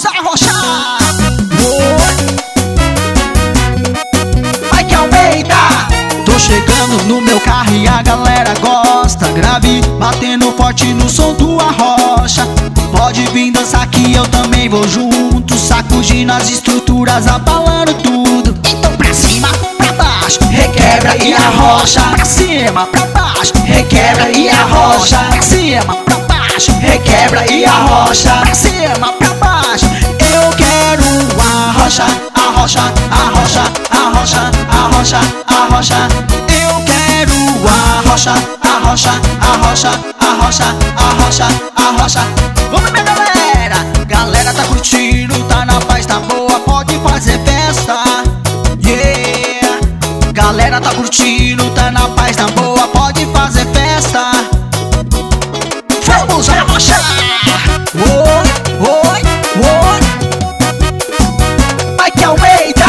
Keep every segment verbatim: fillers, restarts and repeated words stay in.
Vamos arrochar. Mike Almeida. Tô chegando no meu carro e a galera gosta. Grave, batendo forte no som do Arrocha. Pode vir dançar que eu também vou junto. Sacudindo as estruturas, abalando tudo. Então pra cima, pra baixo, requebra e arrocha. Pra cima, pra baixo, requebra e arrocha. Pra cima, pra baixo, requebra e arrocha. Pra cima, pra baixo. Eu quero arrocha, arrocha, arrocha, arrocha, arrocha, arrocha. Eu quero arrocha, arrocha, arrocha, arrocha, arrocha, arrocha. Vamos, minha galera! Galera tá curtindo, tá na paz, tá boa, pode fazer festa. Yeah! Galera tá curtindo, tá na paz, tá boa, pode fazer festa. Vamos arrochar! Oi, oi, oi! Mike Almeida!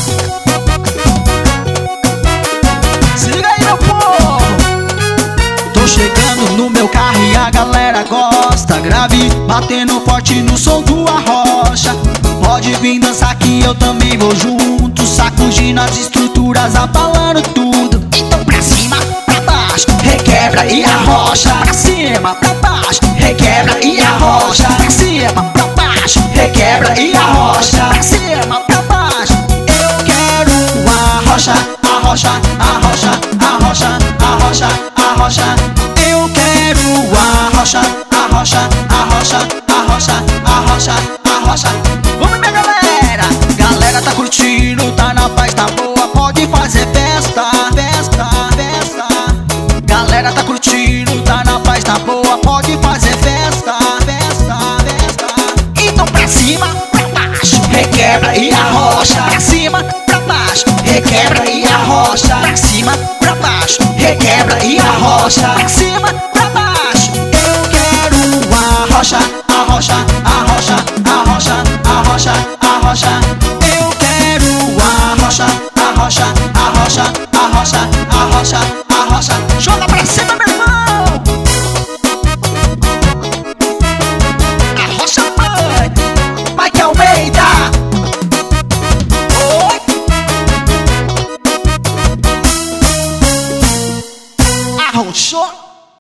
Se liga aí, meu povo! Tô chegando no meu carro e a galera gosta. Grave, batendo forte no som do Arrocha. Pode vir dançar que eu também vou junto. Sacudindo as estruturas, abalando tudo. Então pra cima, pra baixo, requebra e arrocha. Pra cima, pra baixo, requebra e arrocha. Pra cima, pra baixo, requebra e arrocha. Pra cima, pra baixo. Eu quero arrocha, arrocha, arrocha, arrocha, arrocha, arrocha. Eu quero arrocha, arrocha, arrocha, arrocha, arrocha, arrocha. Vamos, minha galera! Galera tá curtindo, tá na paz, tá boa, pode fazer festa, festa, festa. Galera tá curtindo, tá na paz, tá boa, pode fazer festa, festa, festa. Então pra cima, pra baixo, requebra e arrocha. Pra cima, pra baixo, requebra e arrocha. Pra cima, pra baixo, requebra e arrocha. Pra cima,